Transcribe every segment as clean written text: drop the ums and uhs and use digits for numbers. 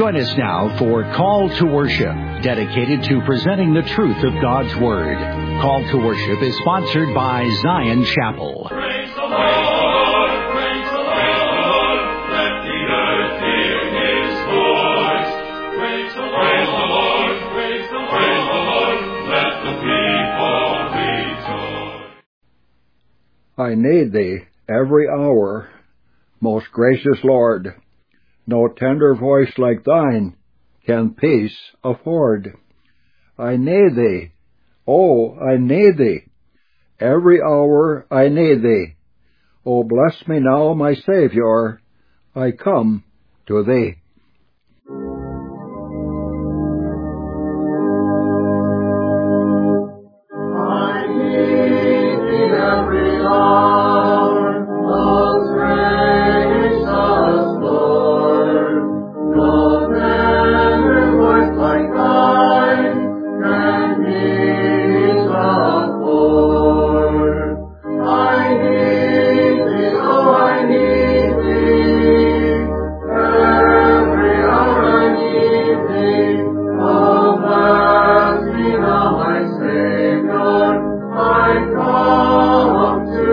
Join us now for Call to Worship, dedicated to presenting the truth of God's Word. Call to Worship is sponsored by Zion Chapel. Praise the Lord, praise the Lord, let the earth hear His voice. Praise the Lord, praise the Lord, let the people rejoice. I need Thee every hour, most gracious Lord. No tender voice like Thine can peace afford. I need Thee, oh, I need Thee. Every hour I need Thee. Oh, bless me now, my Savior. I come to Thee. I need Thee every hour, most gracious Lord. No tender voice like Thine can peace afford. I need Thee, oh, I need Thee. Every hour I need Thee. Oh, bless me now, my Savior. I come to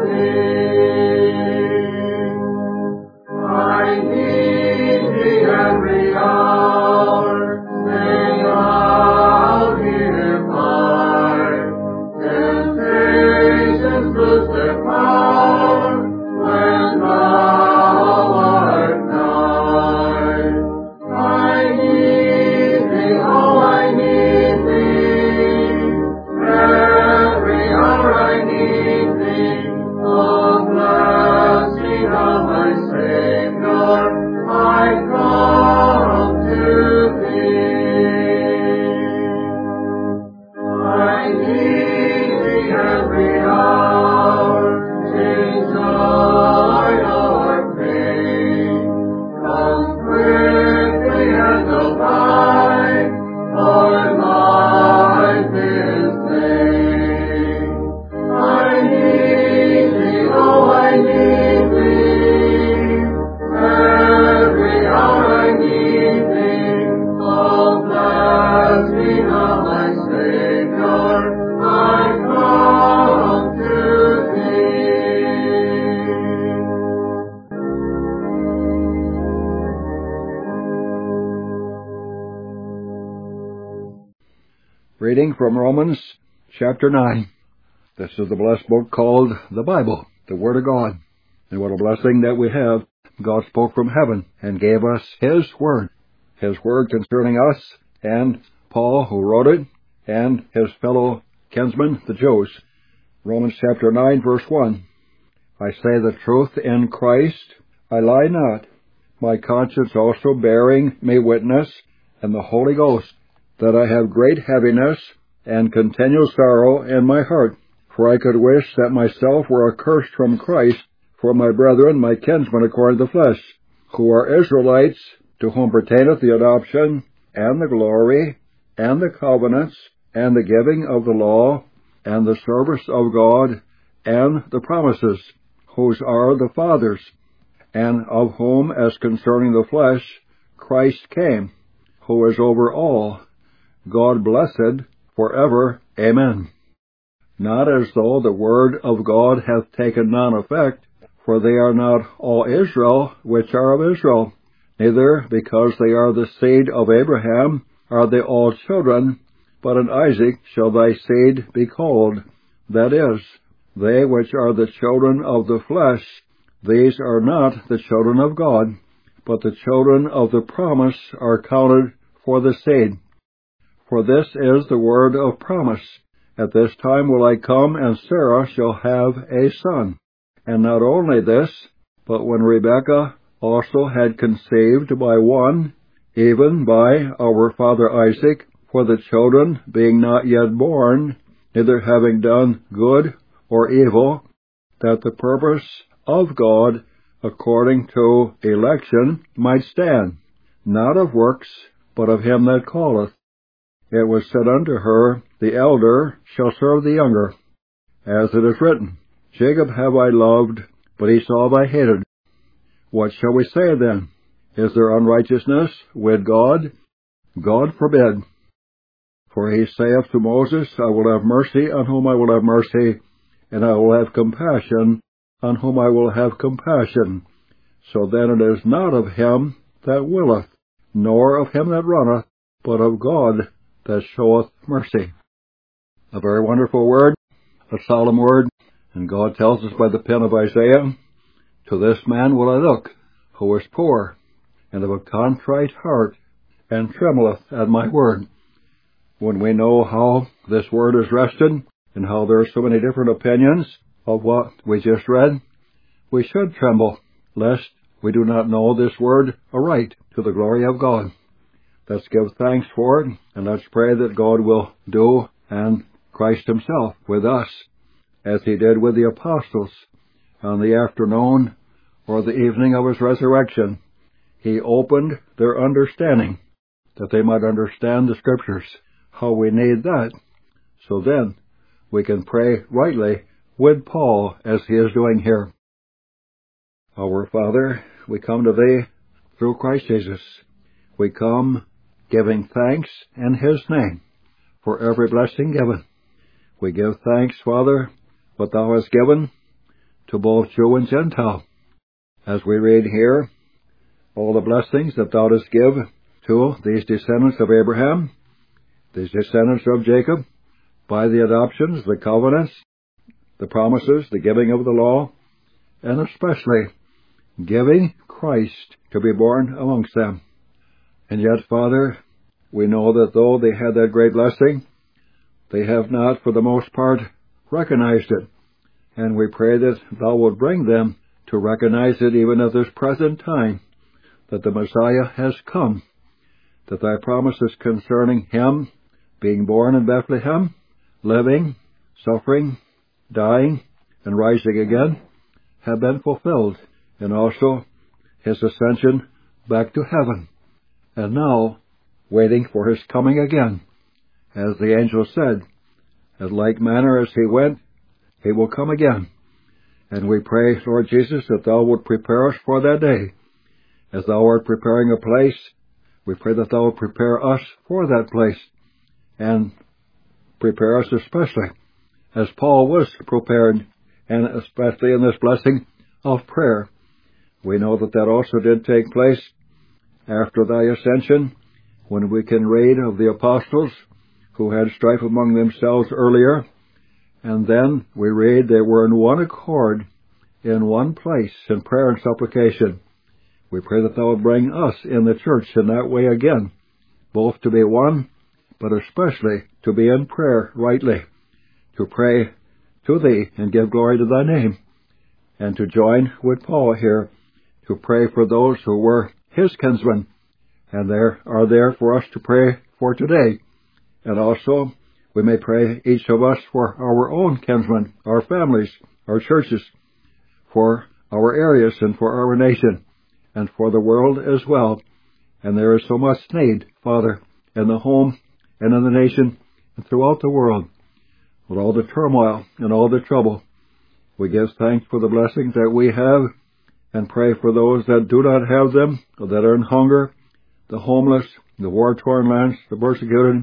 Thee. I need Thee every hour. May Thou hear mine. Temptations lose their power when Thou art nigh. I need Thee, oh, I need Thee. Every hour I need Thee. Oh, bless me now, my Savior. I come to Thee. I need Thee every hour. Change our pain. Come quickly and abide, for life is vain. I need Thee, oh, I need Thee. Every hour I need Thee. Oh, bless me now, my Savior. I come to Reading from Romans chapter 9. This is the blessed book called the Bible, the Word of God. And what a blessing that we have. God spoke from heaven and gave us His Word concerning us, and Paul, who wrote it, and his fellow kinsmen, the Jews. Romans chapter 9, verse 1. I say the truth in Christ, I lie not, my conscience also bearing me witness, and the Holy Ghost, that I have great heaviness and continual sorrow in my heart. For I could wish that myself were accursed from Christ for my brethren, my kinsmen according to the flesh, who are Israelites, to whom pertaineth the adoption, and the glory, and the covenants, and the giving of the law, and the service of God, and the promises, whose are the fathers, and of whom, as concerning the flesh, Christ came, who is over all, God blessed forever. Amen. Not as though the word of God hath taken none effect, for they are not all Israel which are of Israel, neither because they are the seed of Abraham are they all children, but in Isaac shall thy seed be called. That is, they which are the children of the flesh, these are not the children of God, but the children of the promise are counted for the seed. For this is the word of promise. At this time will I come, and Sarah shall have a son. And not only this, but when Rebekah also had conceived by one, even by our father Isaac, for the children being not yet born, neither having done good or evil, that the purpose of God according to election might stand, not of works, but of him that calleth. It was said unto her, The elder shall serve the younger. As it is written, Jacob have I loved, but Esau have I hated. What shall we say then? Is there unrighteousness with God? God forbid. For he saith to Moses, I will have mercy on whom I will have mercy, and I will have compassion on whom I will have compassion. So then it is not of him that willeth, nor of him that runneth, but of God that showeth mercy. A very wonderful word, a solemn word, and God tells us by the pen of Isaiah, to this man will I look, who is poor, and of a contrite heart, and trembleth at my word. When we know how this word is rested, and how there are so many different opinions of what we just read, we should tremble, lest we do not know this word aright to the glory of God. Let's give thanks for it, and let's pray that God will do, and Christ himself with us, as he did with the apostles on the afternoon or the evening of his resurrection. He opened their understanding, that they might understand the Scriptures, how we need that. So then we can pray rightly with Paul, as he is doing here. Our Father, we come to Thee through Christ Jesus. We come giving thanks in His name for every blessing given. We give thanks, Father, what Thou hast given to both Jew and Gentile. As we read here, all the blessings that Thou dost give to these descendants of Abraham, these descendants of Jacob, by the adoptions, the covenants, the promises, the giving of the law, and especially giving Christ to be born amongst them. And yet, Father, we know that though they had that great blessing, they have not, for the most part, recognized it. And we pray that Thou would bring them to recognize it even at this present time, that the Messiah has come, that Thy promises concerning Him being born in Bethlehem, living, suffering, dying, and rising again, have been fulfilled, and also His ascension back to heaven, and now waiting for His coming again. As the angel said, in like manner as He went, He will come again. And we pray, Lord Jesus, that Thou would prepare us for that day. As Thou art preparing a place, we pray that Thou would prepare us for that place, and prepare us especially, as Paul was prepared, and especially in this blessing of prayer. We know that that also did take place after Thy ascension, when we can read of the apostles who had strife among themselves earlier, and then we read they were in one accord, in one place, in prayer and supplication. We pray that Thou would bring us in the church in that way again, both to be one, but especially to be in prayer rightly, to pray to Thee and give glory to Thy name, and to join with Paul here to pray for those who were his kinsmen, and are there for us to pray for today. And also, we may pray, each of us, for our own kinsmen, our families, our churches, for our areas and for our nation, and for the world as well. And there is so much need, Father, in the home and in the nation and throughout the world. With all the turmoil and all the trouble, we give thanks for the blessings that we have, and pray for those that do not have them, or that are in hunger, the homeless, the war-torn lands, the persecuted.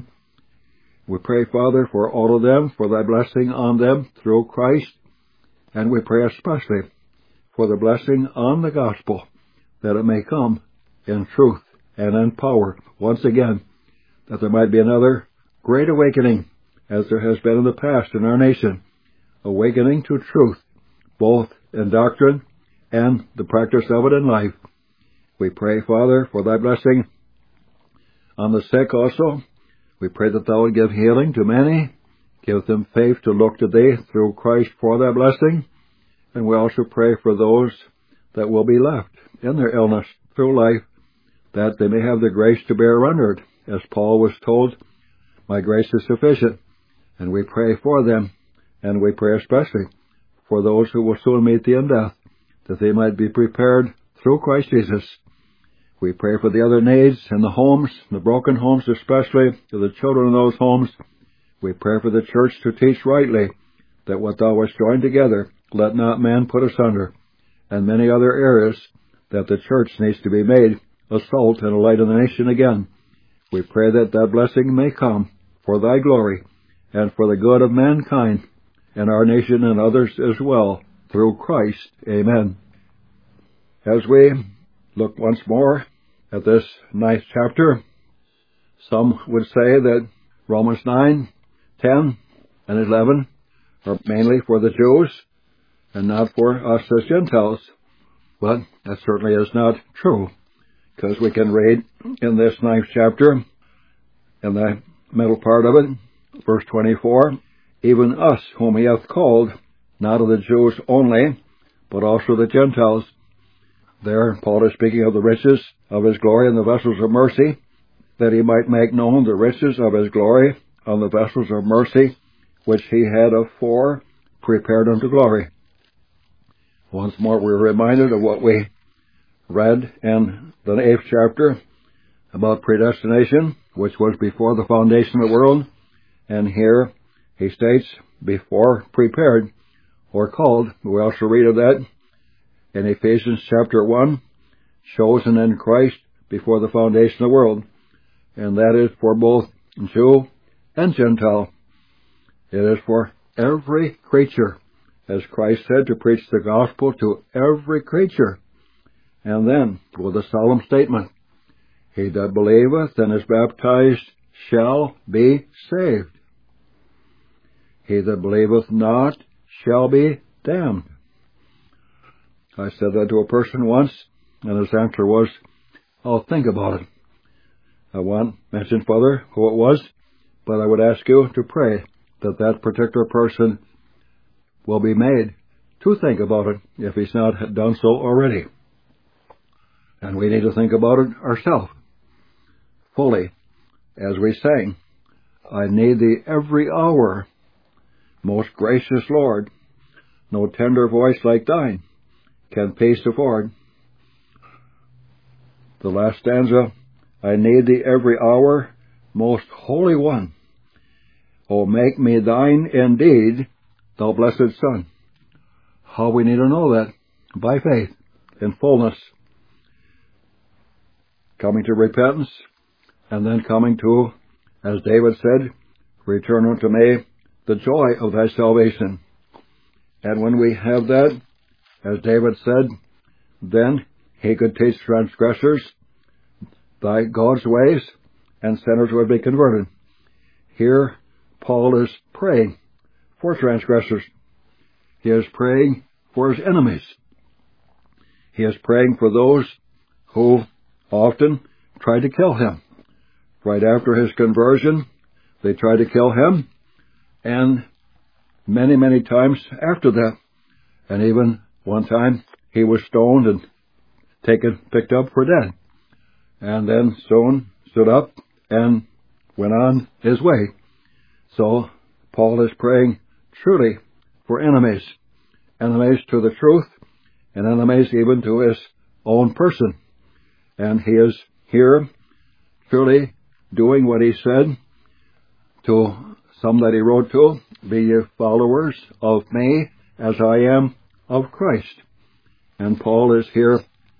We pray, Father, for all of them, for Thy blessing on them through Christ. And we pray especially for the blessing on the gospel, that it may come in truth and in power once again, that there might be another great awakening, as there has been in the past in our nation, awakening to truth, both in doctrine and the practice of it in life. We pray, Father, for Thy blessing on the sick also. We pray that Thou would give healing to many, give them faith to look to Thee through Christ for that blessing. And we also pray for those that will be left in their illness through life, that they may have the grace to bear under it, as Paul was told, My grace is sufficient. And we pray for them, and we pray especially for those who will soon meet Thee in death, that they might be prepared through Christ Jesus. We pray for the other needs in the homes, the broken homes especially, to the children in those homes. We pray for the church to teach rightly, that what Thou hast joined together, let not man put asunder, and many other areas that the church needs to be made a salt and a light of the nation again. We pray that that blessing may come for thy glory and for the good of mankind and our nation and others as well, through Christ. Amen. As we look once more at this 9th chapter, some would say that Romans 9, 10, and 11 are mainly for the Jews and not for us as Gentiles. But that certainly is not true, because we can read in this 9th chapter, in the middle part of it, verse 24, even us whom he hath called, not of the Jews only, but also the Gentiles. There, Paul is speaking of the riches of his glory in the vessels of mercy, that he might make known the riches of his glory on the vessels of mercy, which he had afore prepared unto glory. Once more, we're reminded of what we read in the 8th chapter about predestination, which was before the foundation of the world. And here he states, before prepared or called. We also read of that in Ephesians chapter 1, chosen in Christ before the foundation of the world. And that is for both Jew and Gentile. It is for every creature, as Christ said, to preach the gospel to every creature. And then, with a solemn statement, he that believeth and is baptized shall be saved. He that believeth not shall be damned. I said that to a person once, and his answer was, I'll think about it. I won't mention further who it was, but I would ask you to pray that that particular person will be made to think about it if he's not done so already. And we need to think about it ourselves fully, as we sang, I need thee every hour, most gracious Lord, no tender voice like thine can peace afford. The last stanza, I need thee every hour, most holy one. O make me thine indeed, thou blessed Son. How we need to know that? By faith, in fullness. Coming to repentance, and then coming to, as David said, return unto me the joy of thy salvation. And when we have that, as David said, then he could teach transgressors thy God's ways, and sinners would be converted. Here, Paul is praying for transgressors. He is praying for his enemies. He is praying for those who often try to kill him. Right after his conversion, they tried to kill him, and many, many times after that. And even one time, he was stoned and picked up for dead. And then soon stood up and went on his way. So, Paul is praying truly for enemies. Enemies to the truth, and enemies even to his own person. And he is here truly doing what he said to some that he wrote to, be ye followers of me as I am of Christ. And Paul is here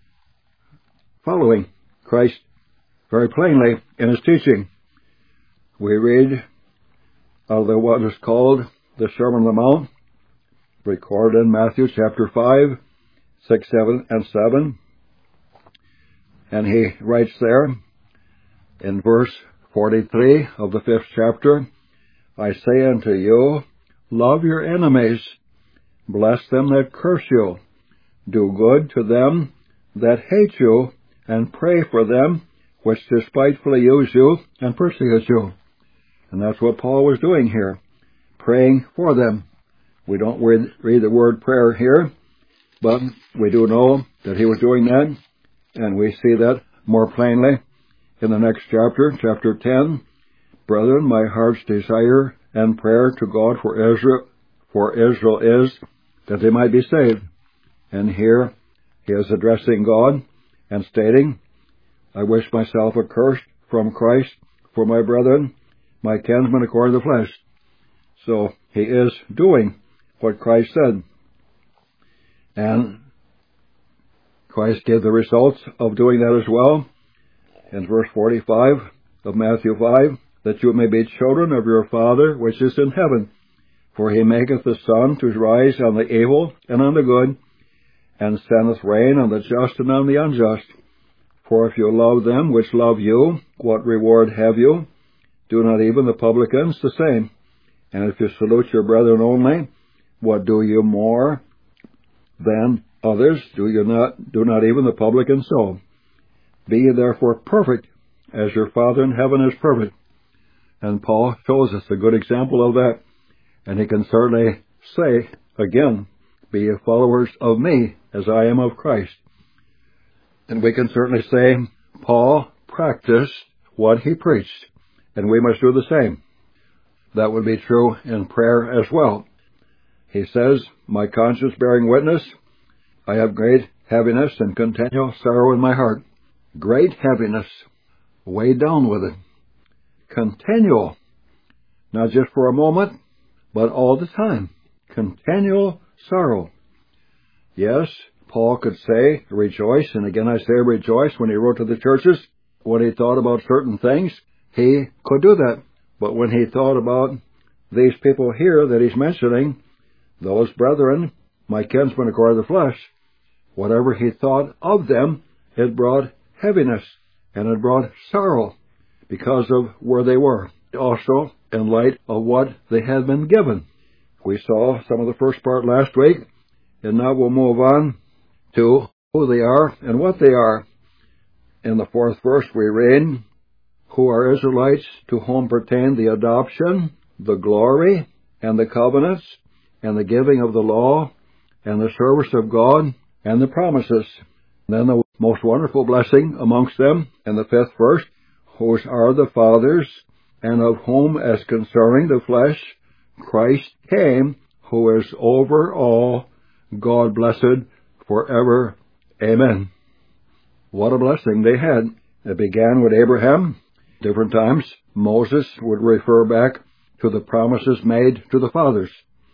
following Christ very plainly in his teaching. We read of what is called the Sermon on the Mount, recorded in Matthew chapter 5, 6, 7, and 7. And he writes there in verse 43 of the 5th chapter, I say unto you, love your enemies, bless them that curse you, do good to them that hate you, and pray for them which despitefully use you and persecute you. And that's what Paul was doing here, praying for them. We don't read the word prayer here, but we do know that he was doing that, and we see that more plainly in the next chapter, chapter 10. Brethren, my heart's desire and prayer to God for Israel is that they might be saved. And here he is addressing God and stating, I wish myself accursed from Christ for my brethren, my kinsmen according to the flesh. So he is doing what Christ said. And Christ gave the results of doing that as well in verse 45 of Matthew 5, that you may be children of your Father which is in heaven. For he maketh the sun to rise on the evil and on the good, and sendeth rain on the just and on the unjust. For if you love them which love you, what reward have you? Do not even the publicans the same? And if you salute your brethren only, what do you more than others? Do not even the publicans so? Be ye therefore perfect, as your Father in heaven is perfect. And Paul shows us a good example of that. And he can certainly say, again, be ye followers of me, as I am of Christ. And we can certainly say, Paul practiced what he preached, and we must do the same. That would be true in prayer as well. He says, my conscience bearing witness, I have great heaviness and continual sorrow in my heart. Great heaviness, weighed down with it. Continual, not just for a moment, but all the time. Continual sorrow. Yes, Paul could say, rejoice, and again I say rejoice when he wrote to the churches. When he thought about certain things, he could do that. But when he thought about these people here that he's mentioning, those brethren, my kinsmen according to the flesh, whatever he thought of them, it brought heaviness, and it brought sorrow, because of where they were. Also, in light of what they had been given. We saw some of the first part last week, and now we'll move on to who they are and what they are. In the 4th verse we read, who are Israelites, to whom pertain the adoption, the glory, and the covenants, and the giving of the law, and the service of God, and the promises. Then the most wonderful blessing amongst them, in the 5th verse, whose are the fathers, and of whom, as concerning the flesh, Christ came, who is over all, God blessed forever. Amen. What a blessing they had. It began with Abraham. Different times, Moses would refer back to the promises made to the fathers.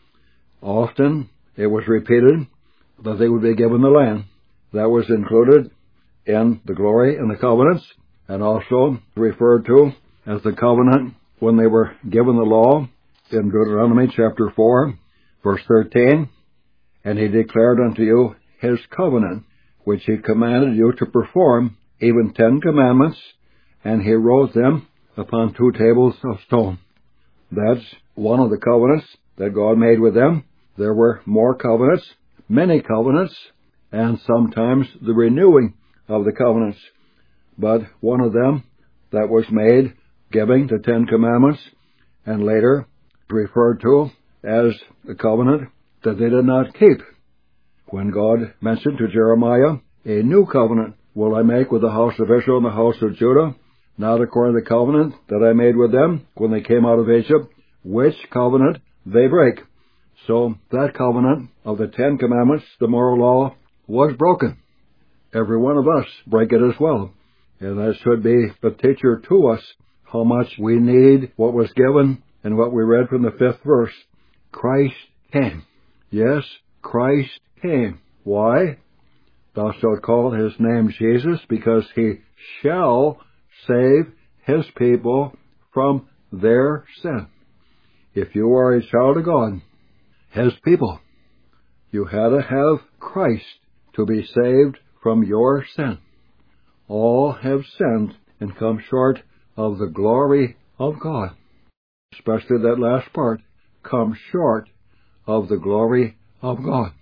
Often, it was repeated that they would be given the land. That was included in the glory and the covenants, and also referred to as the covenant when they were given the law in Deuteronomy chapter 4, verse 13. And he declared unto you his covenant, which he commanded you to perform, even 10 commandments, and he wrote them upon 2 tables of stone. That's one of the covenants that God made with them. There were more covenants, many covenants, and sometimes the renewing of the covenants. But one of them that was made, giving the 10 commandments, and later referred to as the covenant that they did not keep. When God mentioned to Jeremiah, a new covenant will I make with the house of Israel and the house of Judah, not according to the covenant that I made with them when they came out of Egypt, which covenant they break. So that covenant of the 10 commandments, the moral law, was broken. Every one of us break it as well. And that should be a teacher to us how much we need what was given and what we read from the 5th verse. Christ came. Yes, Christ came. Why? Thou shalt call his name Jesus, because he shall save his people from their sin. If you are a child of God, his people, you had to have Christ to be saved from your sin. All have sinned and come short of the glory of God. Especially that last part, come short of the glory of God.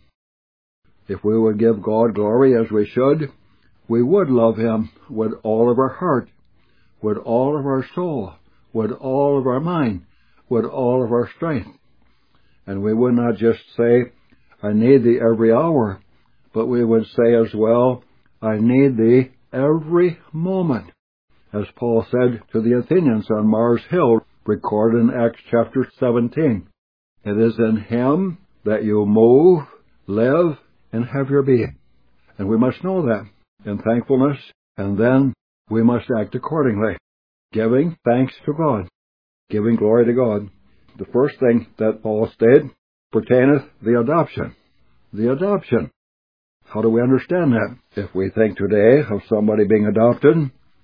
If we would give God glory as we should, we would love him with all of our heart, with all of our soul, with all of our mind, with all of our strength. And we would not just say, I need thee every hour, but we would say as well, I need thee every moment. As Paul said to the Athenians on Mars Hill, recorded in Acts chapter 17. It is in him that you move, live, and have your being. And we must know that in thankfulness, and then we must act accordingly, giving thanks to God, giving glory to God. The first thing that Paul stated pertaineth the adoption. The adoption. How do we understand that? If we think today of somebody being adopted,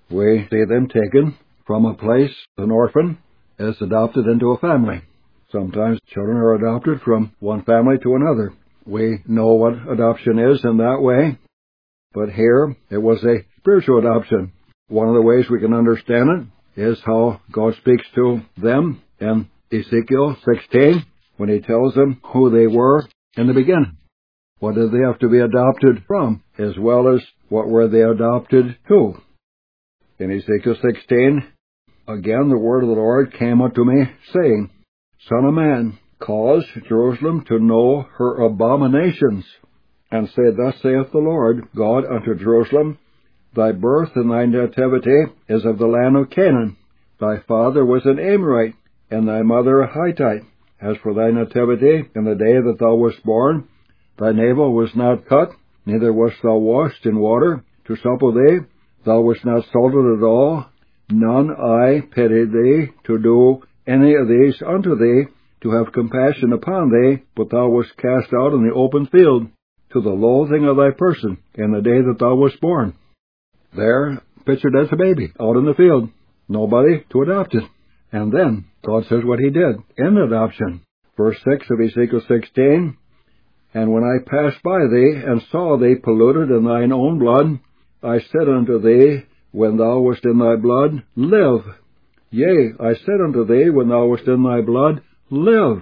we see them taken from a place, an orphan, is adopted into a family. Sometimes children are adopted from one family to another. We know what adoption is in that way, but here it was a spiritual adoption. One of the ways we can understand it is how God speaks to them in Ezekiel 16 when he tells them who they were in the beginning. What did they have to be adopted from, as well as what were they adopted to? In Ezekiel 16, again the word of the Lord came unto me, saying, Son of man, cause Jerusalem to know her abominations, and say, Thus saith the Lord God unto Jerusalem, Thy birth and thy nativity is of the land of Canaan. Thy father was an Amorite, and thy mother a Hittite. As for thy nativity, in the day that thou wast born, thy navel was not cut, neither wast thou washed in water to supple thee. Thou wast not salted at all. None I pitied thee to do any of these unto thee, to have compassion upon thee, but thou wast cast out in the open field, to the loathing of thy person, in the day that thou wast born. There, pictured as a baby, out in the field, nobody to adopt it. And then, God says what he did in adoption. Verse 6 of Ezekiel 16, And when I passed by thee, and saw thee polluted in thine own blood, I said unto thee, when thou wast in thy blood, live. Yea, I said unto thee, when thou wast in thy blood, live.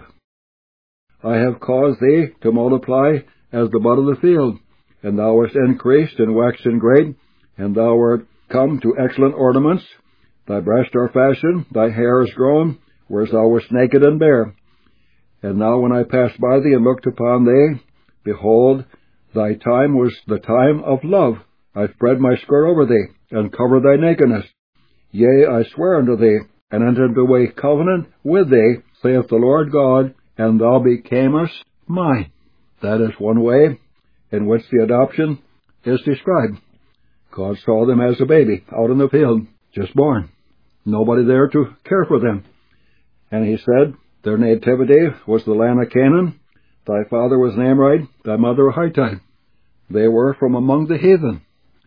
I have caused thee to multiply as the bud of the field, and thou wast increased and waxen great, and thou art come to excellent ornaments. Thy breasts are fashioned, thy hair is grown, whereas thou wast naked and bare. And now when I passed by thee and looked upon thee, behold, thy time was the time of love. I spread my skirt over thee, and covered thy nakedness. Yea, I swear unto thee, and entered into a covenant with thee, saith the Lord God, and thou becamest mine. That is one way in which the adoption is described. God saw them as a baby out in the field, just born. Nobody there to care for them. And he said, their nativity was the land of Canaan. Thy father was an Amorite, thy mother a Hittite. They were from among the heathen.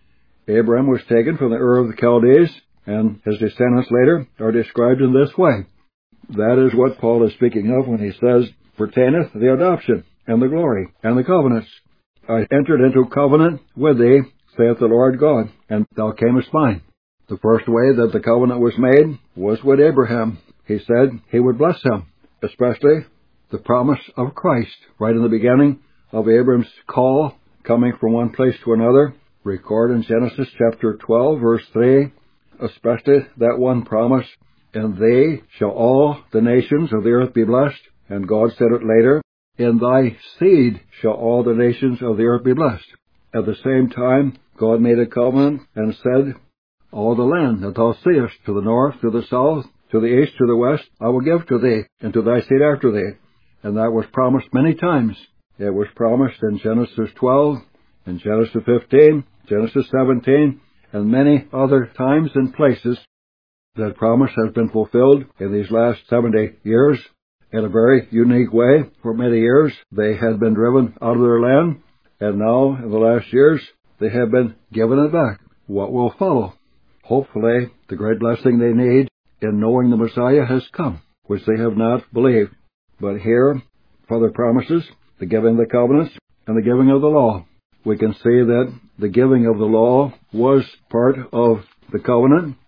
Abraham was taken from the Ur of the Chaldees, and his descendants later are described in this way. That is what Paul is speaking of when he says, pertaineth the adoption, and the glory, and the covenants. I entered into covenant with thee, saith the Lord God, and thou camest mine. The first way that the covenant was made was with Abraham. He said he would bless him, especially the promise of Christ, right in the beginning of Abraham's call, coming from one place to another, recorded in Genesis chapter 12, verse 3, especially that one promise, and they shall all the nations of the earth be blessed. And God said it later, in thy seed shall all the nations of the earth be blessed. At the same time, God made a covenant and said, all the land that thou seest, to the north, to the south, to the east, to the west, I will give to thee, and to thy seed after thee. And that was promised many times. It was promised in Genesis 12, in Genesis 15, Genesis 17, and many other times and places. That promise has been fulfilled in these last 70 years in a very unique way. For many years, they had been driven out of their land, and now, in the last years, they have been given it back. What will follow? Hopefully, the great blessing they need in knowing the Messiah has come, which they have not believed. But here, for the promises, the giving of the covenants, and the giving of the law, we can see that the giving of the law was part of the covenant.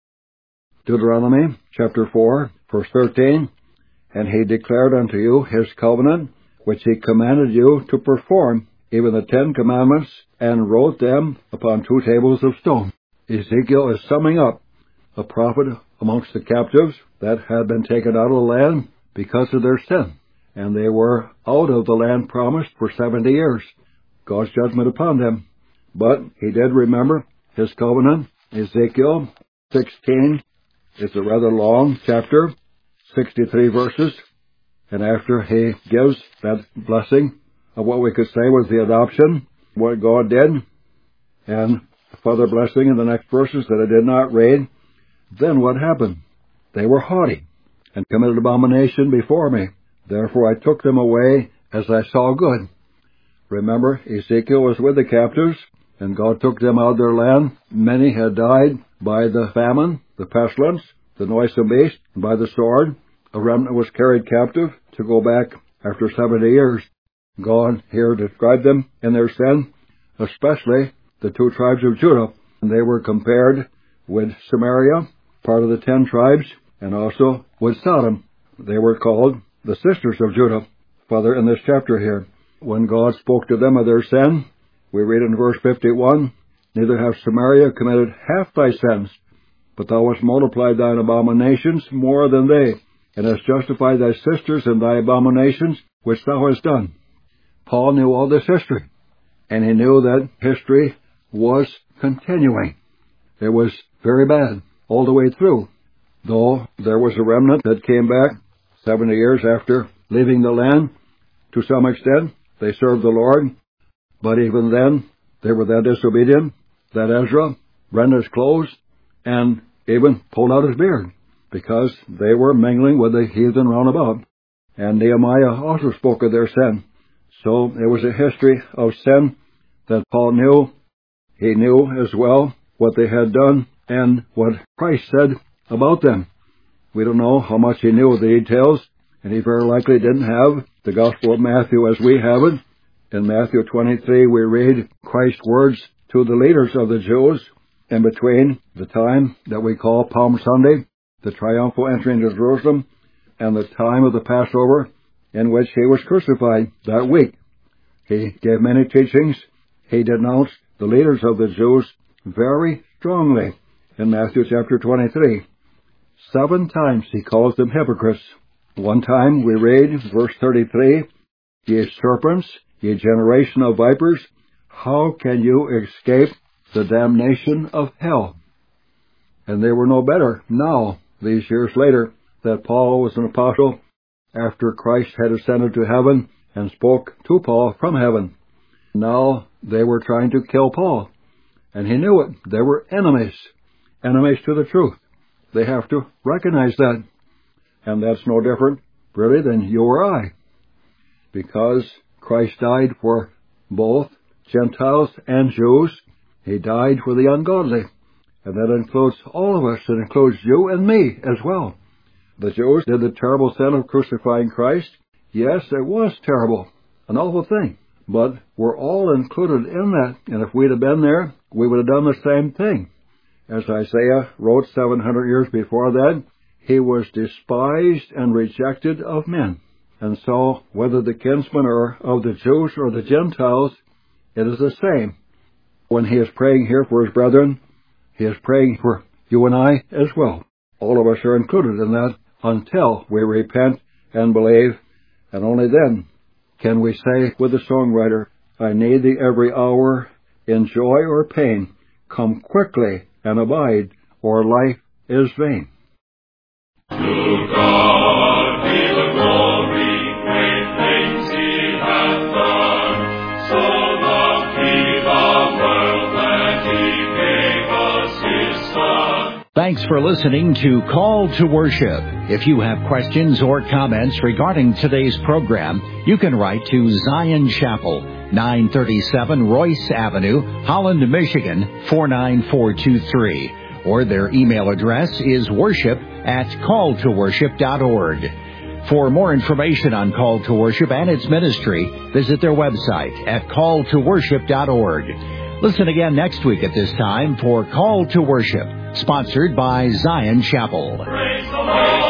Deuteronomy chapter 4, verse 13, and he declared unto you his covenant, which he commanded you to perform, even the 10 commandments, and wrote them upon 2 tables of stone. Ezekiel is summing up a prophet amongst the captives that had been taken out of the land because of their sin, and they were out of the land promised for 70 years. God's judgment upon them. But he did remember his covenant. Ezekiel 16 is a rather long chapter, 63 verses, and after he gives that blessing of what we could say was the adoption, what God did, and further blessing in the next verses that I did not read, then what happened? They were haughty and committed abomination before me. Therefore I took them away as I saw good. Remember, Ezekiel was with the captives, and God took them out of their land. Many had died, by the famine, the pestilence, the noisome beast, and by the sword. A remnant was carried captive to go back after 70 years. God here described them in their sin, especially the 2 tribes of Judah. And they were compared with Samaria, part of the 10 tribes, and also with Sodom. They were called the sisters of Judah. Further in this chapter here, when God spoke to them of their sin, we read in verse 51, "Neither hath Samaria committed half thy sins, but thou hast multiplied thine abominations more than they, and hast justified thy sisters in thy abominations which thou hast done." Paul knew all this history, and he knew that history was continuing. It was very bad all the way through. Though there was a remnant that came back 70 years after leaving the land, to some extent, they served the Lord, but even then, they were that disobedient that Ezra rent his clothes and even pulled out his beard, because they were mingling with the heathen round about. And Nehemiah also spoke of their sin. So it was a history of sin that Paul knew. He knew as well what they had done and what Christ said about them. We don't know how much he knew of the details, and he very likely didn't have the Gospel of Matthew as we have it. In Matthew 23, we read Christ's words to the leaders of the Jews in between the time that we call Palm Sunday, the triumphal entry into Jerusalem, and the time of the Passover in which he was crucified that week. He gave many teachings. He denounced the leaders of the Jews very strongly in Matthew chapter 23. 7 times he calls them hypocrites. One time we read, verse 33, "Ye serpents, ye generation of vipers, how can you escape the damnation of hell?" And they were no better now, these years later, that Paul was an apostle after Christ had ascended to heaven and spoke to Paul from heaven. Now they were trying to kill Paul, and he knew it. They were enemies to the truth. They have to recognize that. And that's no different, really, than you or I, because Christ died for both Gentiles and Jews. He died for the ungodly, and that includes all of us. It includes you and me as well. The Jews did the terrible sin of crucifying Christ. Yes, it was terrible, an awful thing, but we're all included in that, and if we'd have been there, we would have done the same thing. As Isaiah wrote 700 years before that, he was despised and rejected of men. And so, whether the kinsmen are of the Jews or the Gentiles, it is the same. When he is praying here for his brethren, he is praying for you and I as well. All of us are included in that until we repent and believe, and only then can we say with the songwriter, "I need thee every hour, in joy or pain, come quickly and abide, or life is vain." To God be the glory, great things he hath done. So loved he the world that he gave us his Son. Thanks for listening to Call to Worship. If you have questions or comments regarding today's program, you can write to Zion Chapel, 937 Royce Avenue, Holland, Michigan, 49423. Or their email address is worship@calltoworship.org. For more information on Call to Worship and its ministry, visit their website at calltoworship.org. Listen again next week at this time for Call to Worship, sponsored by Zion Chapel. Praise the Lord.